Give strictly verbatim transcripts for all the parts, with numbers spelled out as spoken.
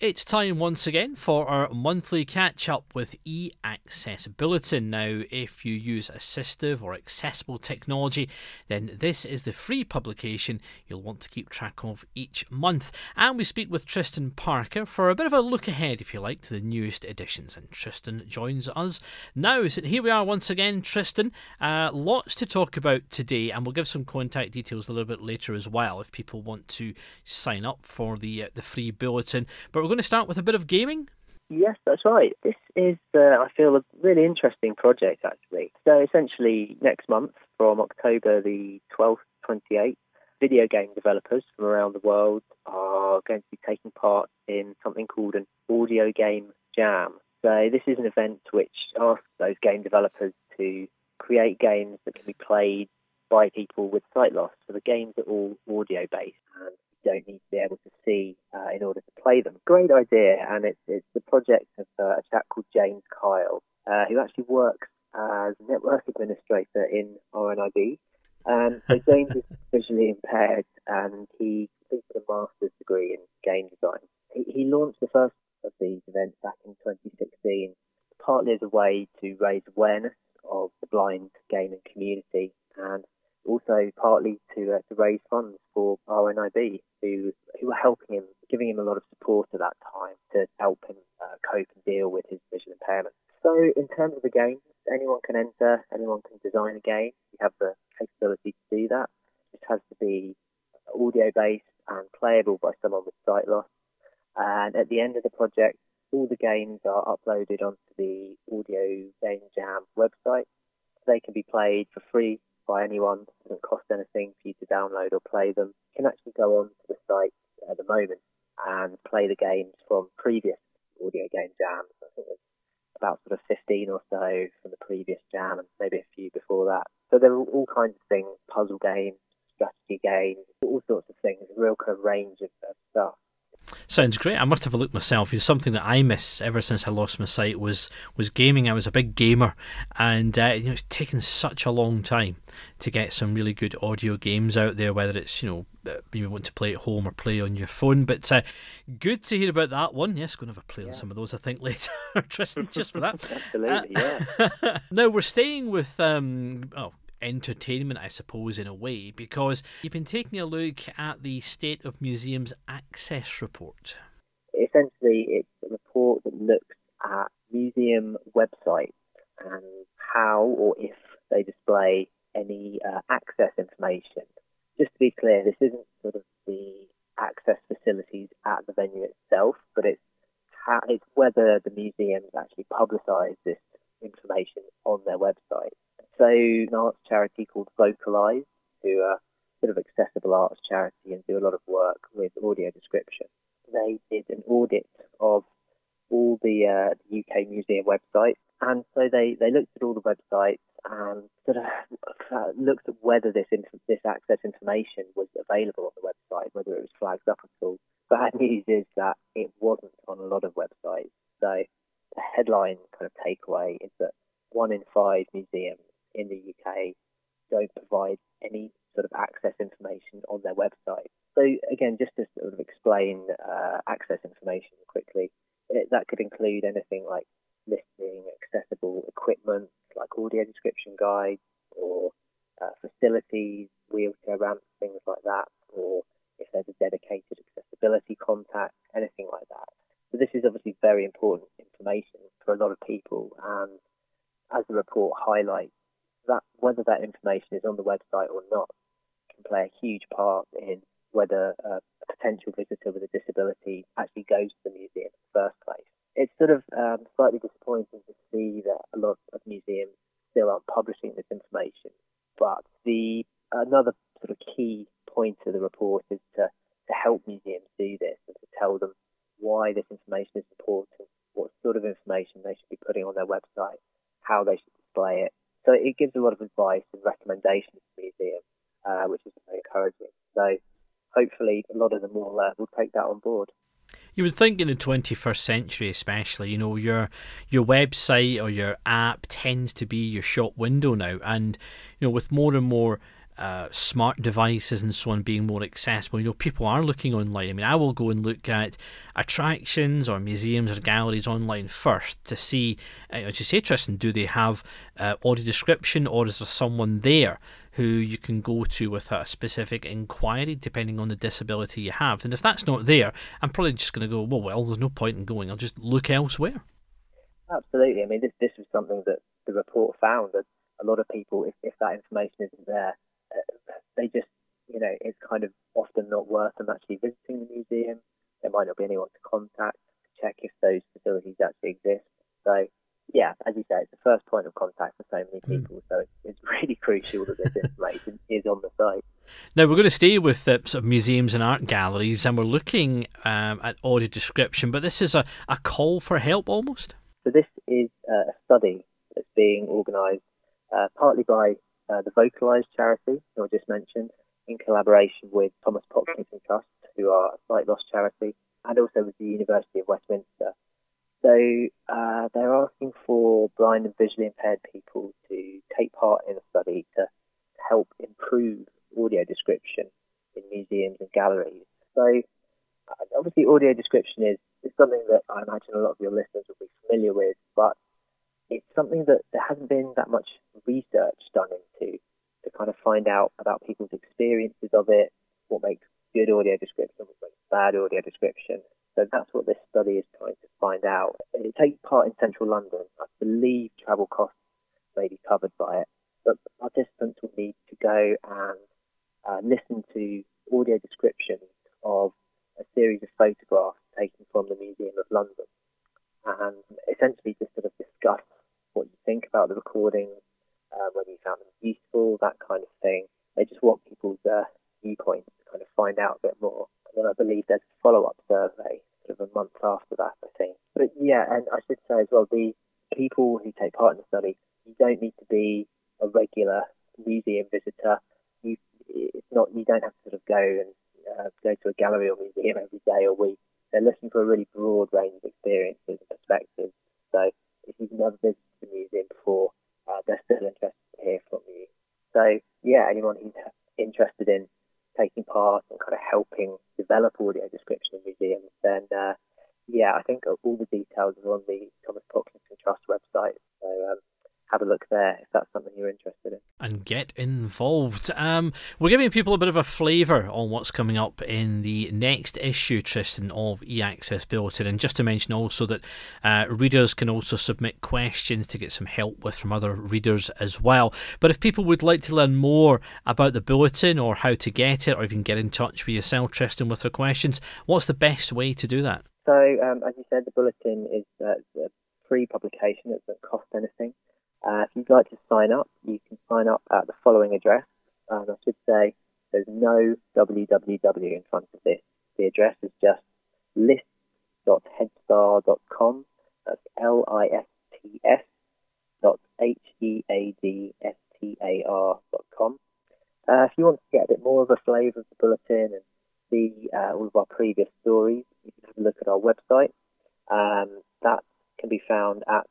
It's time once again for our monthly catch-up with eAccess Bulletin. Now, if you use assistive or accessible technology, then this is the free publication you'll want to keep track of each month. And we speak with Tristan Parker for a bit of a look ahead, if you like, to the newest editions. And Tristan joins us now. So here we are once again, Tristan. Uh, lots to talk about today, and we'll give some contact details a little bit later as well if people want to sign up for the uh, the free bulletin. But we're going to start with a bit of gaming. Yes, that's right. This is, uh, I feel, a really interesting project, actually. So essentially, next month, from October the twelfth to twenty-eighth, video game developers from around the world are going to be taking part in something called an audio game jam. So this is an event which asks those game developers to create games that can be played by people with sight loss. So the games are all audio-based and don't need to be able to see uh, in order to play them. Great idea, and it's, it's the project of uh, a chap called James Kyle, uh, who actually works as a network administrator in R N I B. Um, so James is visually impaired, and he completed a master's degree in game design. He, he launched the first of these events back in twenty sixteen, partly as a way to raise awareness of the blind gaming community, and also partly to, uh, to raise funds for R N I B, who who were helping him, giving him a lot of support at that time to help him uh, cope and deal with his visual impairment. So in terms of the games, anyone can enter, anyone can design a game. You have the capability to do that. It has to be audio-based and playable by someone with sight loss. And at the end of the project, all the games are uploaded onto the Audio Game Jam website. They can be played for free by anyone. It doesn't cost anything for you to download or play them. You can actually go on to the site at the moment and play the games from previous audio game jams. I think there's about sort of fifteen or so from the previous jam and maybe a few before that. So there are all kinds of things, puzzle games, strategy games, all sorts of things, a real kind of range of, of stuff. Sounds great. I must have a look myself. It's something that I miss ever since I lost my sight was was gaming. I was a big gamer, and uh, you know, it's taken such a long time to get some really good audio games out there, whether it's, you know, you want to play at home or play on your phone. But uh, good to hear about that one. Yes, going to have a play yeah. on some of those, I think, later, Tristan, just for that. Absolutely, uh, yeah. Now we're staying with um oh. entertainment, I suppose, in a way, because you've been taking a look at the State of Museums Access Report. Essentially, it's a report that looks at museum websites and how or if they display any uh, access information. Just to be clear, this isn't sort of the access facilities at the venue itself, but it's how, it's whether the museums actually publicise this information on their website. So an arts charity called Vocalize, who are sort of accessible arts charity and do a lot of work with audio description, they did an audit of all the, uh, the U K museum websites. And so they, they looked at all the websites and sort of uh, looked at whether this inf- this access information was available on the website, whether it was flagged up at all. Bad news is that it wasn't on a lot of websites. So the headline kind of takeaway is that one in five museums in the U K don't provide any sort of access information on their website. So again, just to sort of explain uh, access information quickly, it, that could include anything like listing accessible equipment, like audio description guides, or uh, facilities, wheelchair ramps, things like that, or if there's a dedicated accessibility contact, anything like that. So this is obviously very important information for a lot of people, and as the report highlights, that whether that information is on the website or not can play a huge part in whether uh, a potential visitor with a disability actually goes to the museum in the first place. It's sort of um, slightly disappointing to see that a lot of museums still aren't publishing this information, but the another sort of key point of the report is to, to help museums do this and to tell them why this information is important, what sort of information they should be putting on their website, how they should display it. So it gives a lot of advice and recommendations to museums, uh, which is very encouraging. So hopefully a lot of them will, uh, will take that on board. You would think in the twenty-first century especially, you know, your your website or your app tends to be your shop window now. And, you know, with more and more uh, smart devices and so on being more accessible, you know, people are looking online. I mean, I will go and look at attractions or museums or galleries online first to see, uh, as you say, Tristan, do they have uh, audio description, or is there someone there who you can go to with a specific inquiry depending on the disability you have? And if that's not there, I'm probably just going to go, well, well, there's no point in going. I'll just look elsewhere. Absolutely. I mean, this this was something that the report found, that a lot of people, if, if that information isn't there, uh, they just, you know, it's kind of often not worth them actually visiting the museum. There might not be anyone to contact to check if those facilities actually exist. So, yeah, as you say, it's the first point of contact for so many people. Mm. So it's, it's really crucial that this information is on the site. Now, we're going to stay with uh, sort of museums and art galleries, and we're looking um, at audio description, but this is a, a call for help almost. So this is uh, a study that's being organised uh, partly by uh, the Vocalise charity, who I just mentioned, in collaboration with Thomas Pocklington Trust, who are a sight loss charity, and also with the University of Westminster. So uh, they're asking for blind and visually impaired people to take part in a study to help improve audio description in museums and galleries. So uh, obviously audio description is, is something that I imagine a lot of your listeners will be familiar with, but it's something that there hasn't been that much research done into to kind of find out about people's experiences of it, what makes good audio description, what makes bad audio description. So that's what this study is trying to find out. It takes part in central London. I believe travel costs may be covered by it, but participants will need to go and uh, listen to audio descriptions of a series of photographs taken from the Museum of London, and essentially just sort of discuss what you think about the recordings, uh, whether you found them useful, that kind of thing. They just want people's uh, viewpoints to kind of find out a bit more. And then I believe there's a follow-up survey sort of a month after that, I think. But yeah, and I should say as well, the people who take part in the study, you don't need to be a regular museum visitor. You, it's not, you don't have to sort of go and uh, go to a gallery or museum every day or week. They're looking for a really broad range of experiences and perspectives. So if you've never visited the museum before, uh, they're still interested to hear from you. So yeah, anyone who's interested in taking part and kind of helping develop audio description in museums, then uh, yeah, I think all the details are on the Thomas Pocklington Trust website. So um, have a look there if that's something you're interested in. And get involved. Um, we're giving people a bit of a flavour on what's coming up in the next issue, Tristan, of eAccess Bulletin. And just to mention also that uh, readers can also submit questions to get some help with from other readers as well. But if people would like to learn more about the bulletin or how to get it, or even get in touch with yourself, Tristan, with their questions, what's the best way to do that? So, um, as you said, the bulletin is uh, a free publication. It doesn't cost anything. Uh, if you'd like to sign up, you can sign up at the following address. And I should say there's no www in front of this. The address is just list dot headstar dot com. That's L I S T S dot H E A D S T A R dot com. Uh, if you want to get a bit more of a flavour of the bulletin and see uh, all of our previous stories, you can have a look at our website. Um, that can be found at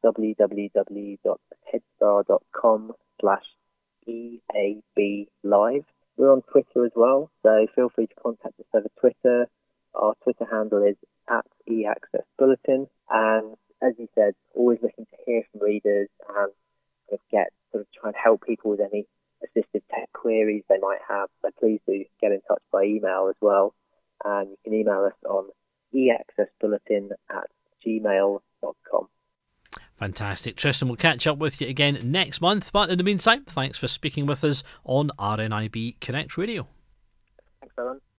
www dot headstar dot com slash E A B live. We're on Twitter as well, so feel free to contact us over Twitter. Our Twitter handle is at eAccessBulletin, and as you said, always looking to hear from readers and kind of get sort of try and help people with any assistive tech queries they might have. So please do get in touch by email as well, and you can email us on eaccessbulletin at gmail dot com. Fantastic. Tristan, we'll catch up with you again next month. But in the meantime, thanks for speaking with us on R N I B Connect Radio. Thanks, Alan.